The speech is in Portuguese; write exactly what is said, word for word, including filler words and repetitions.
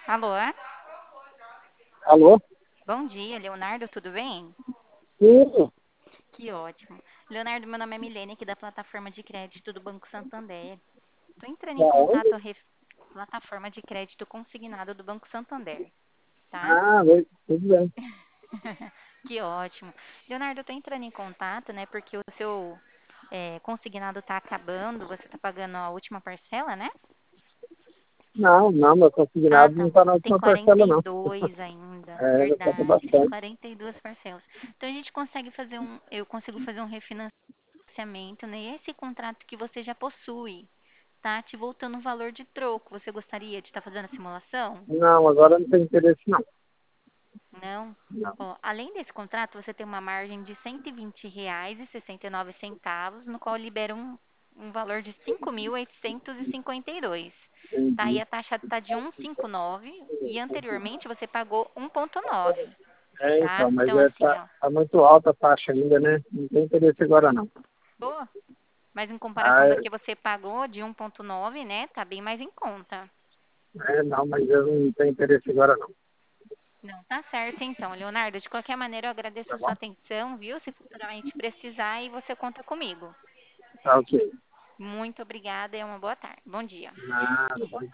Alô? Alô? Bom dia, Leonardo, tudo bem? Sim. Que ótimo. Leonardo, meu nome é Milene, aqui da plataforma de crédito do Banco Santander. Estou entrando em Da contato onde? a ref... plataforma de crédito consignado do Banco Santander, tá? Ah, oi, tudo bem. Que ótimo. Leonardo, eu estou entrando em contato, né, porque o seu é, consignado está acabando, você está pagando a última parcela, né? Não, não, meu Ah, consignado não tá. está na Tem última quarenta parcela, e não. dois ainda, É, já falta verdade. Tem bastante. quarenta e duas parcelas. Então a gente consegue fazer um, eu consigo fazer um refinanciamento nesse contrato que você já possui, tá? Te voltando um valor de troco. Você gostaria de estar fazendo a simulação? Não, agora não tem interesse, não. Não? Não. Ó, além desse contrato, você tem uma margem de cento e vinte reais e sessenta e nove centavos, no qual libera um, um valor de cinco mil oitocentos e cinquenta e dois. Tá? E Entendi. a taxa está de um vírgula cinquenta e nove e anteriormente você pagou um vírgula nove, É, tá? então, mas Então é, assim, tá, ó, tá muito alta a taxa ainda, né? Não tem interesse agora, não. boa. Mas em Ah, comparação da que você pagou de um vírgula nove, né, tá bem mais em conta. é, não, mas eu não tenho interesse agora, não. Não, tá certo então, Leonardo. De qualquer maneira, eu agradeço Tá a sua bom? atenção, viu? Se futuramente precisar, e você conta comigo. Tá ok. Muito obrigada e uma boa tarde. Bom dia. Nada, pode